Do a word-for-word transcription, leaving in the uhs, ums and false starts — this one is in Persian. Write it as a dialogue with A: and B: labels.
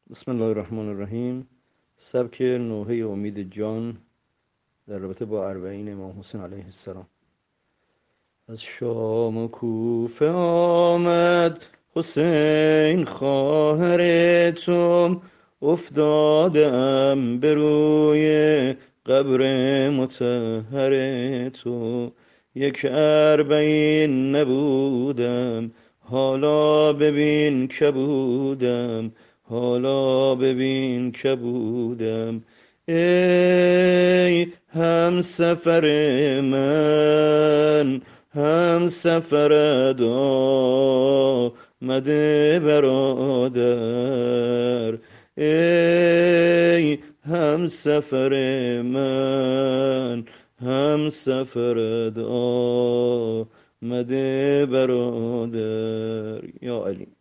A: بسم الله الرحمن الرحیم. سبک نوحه امید جان در رابطه با اربعین امام حسین علیه السلام. از شام و کوفه آمد حسین خواهر تو، افتادم به روی قبر مطهر تو. یک اربعین نبودم، حالا ببین که بودم، حالا ببین که بودم. ای هم سفر من، هم سفرت آمده برادر. ای هم سفر من، هم سفرت آمده برادر. یا علی.